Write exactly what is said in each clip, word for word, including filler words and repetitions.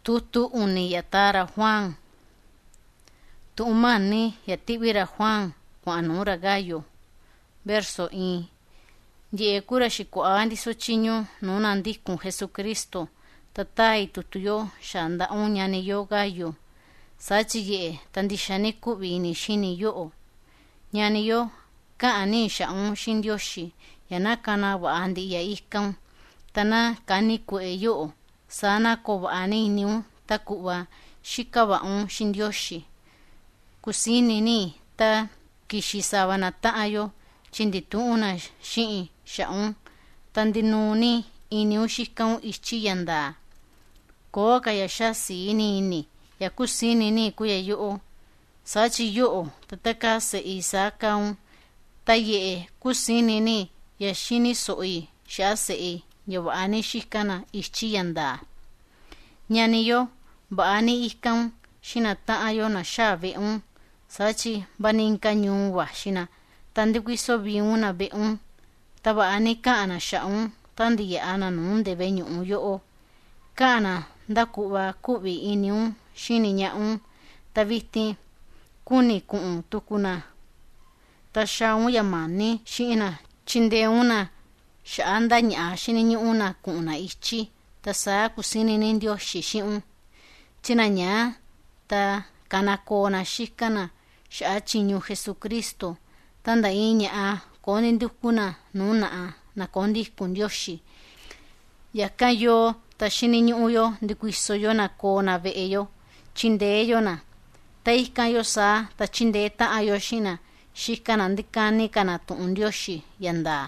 Tutu uni yatara Juan. Tu umani yatibira Juan kwa anura gallo. Verso i. Ye cura shikuandi sochiño nunandi con Jesucristo. Tatai tutuyo shanda unyani yo gallo. Sachi ye tandishani kubini shini yo. Nyani yo kaani shaun shindyoshi. Yanakana wa andi ya ikan. Tana kani kue yo. Sana ko ani niu takuwa shikawa un shindyoshi. Kusini ni ta kishisawana ta'ayo chindituuna shi'i sha'un tandinuni iniu shikaun ichi yanda. Ko kaya shasi ini ini ya kusini ni kuya yu'o. Sachi yu'o tataka se isakaun taye kusini ni ya shini so'i shase ya waani shikana ichi yanda. Nyani yo baani ikan shina ta'ayo na shabe un. Sachi baninka nyuwa shina tandikwiso biuna be un. Taba ani kaana sha'un tandi ya ana nunde be nyu'un yo'o. Kaana ndakuwa kubi ini un shini nya un. Tabiti kuni ku'un tukuna. Ta sha'un yamani shina chinde una sha'anda nya shini nyu'una ku'una ichi. Ta saa kusini nindio shishi'un. Tina nya ta kanakona shikana sha'a chinyu Jesucristo. Tanda iña a koni ndukuna nuna a na kondi kundyoshi. Yaka yo ta shini nyu'uyo ndikwiso yo na kona ve'eyo. Chinde yo na. Ta ika yo saa ta chinde ta ayo shina. Shikana ndikani kana tuundyoshi yanda.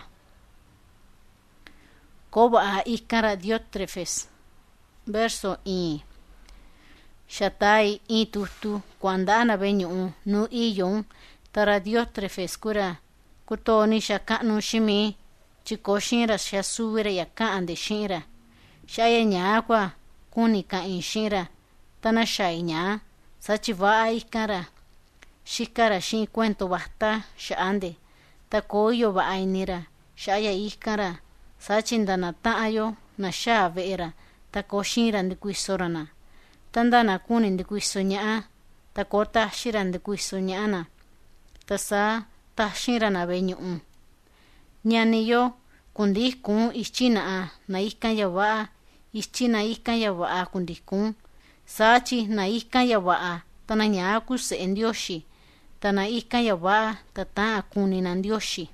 Koba a ikara Diótrefes. Verso i. Shatai i tutu kuandana beñu nu iyon tara Diótrefes kura kutoni shakanu shimi chiko shinra shasubira yakaan de shinra. Shaya nya kwa kuni ka in shinra tana shay nya sachi va ikara. Shikara shin cuento basta shaande ta koyo va ainira shaya ikara. Sachindana ta'ayo na sha ve'era ta ko shinra ndikwisorana. Tandana kuni ndikwiso nya'a ta ko tahshira ndikwiso nya'ana. Ta saa tahshira na beñu'un. Nyani yo kundikun ichina'a na ikan yawa'a. Ichina ikan yawa'a kundikun. Sachi na ikan yawa'a tana nya'a kuse ndyoshi. Tana ikan yawa'a ta ta'a kuni na ndyoshi.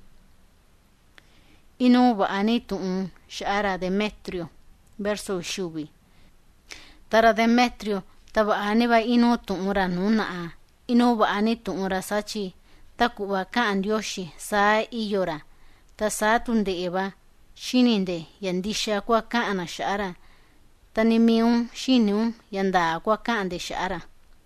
Inu ba'ani tu'un sha'ara Demetrio. Verso shubi. Tara Demetrio taba'ani ba inu tu'ura nuna'a. Inu ba'ani tu'ura sachi takuwa ka'an ndyoshi saa iyora. Ta saa tunde'eba shininde yandisha kwa ka'ana sha'ara. Tanimiun shiniun yanda kwa ka'an de sha'ara.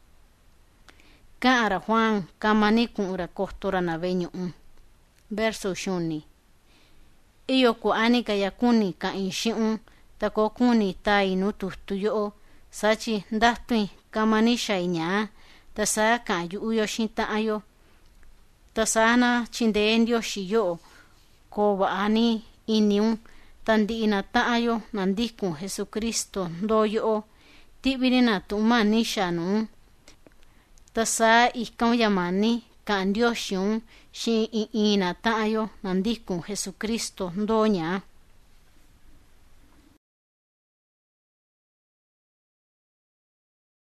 Ka'ara Juan kamani ku'ura kohtora na beñu'un. Verso shuni. Iyo ku ani kaya kuni ka inshi'un ta ko kuni ta inu tuhtu yo'o sachi ndahtui kamani shay nya ta saa ka yu'uyo shinta ayo ta sana chinde ndyoshi yo'o ko ba'ani iniun tandi'ina ta ayo nandikun Jesucristo ndo yo'o tibirina tu'mani shanun ta saa ikan yamani ka ndyoshun shin i'ina ta ayo nandikun Jesucristo ndo nya.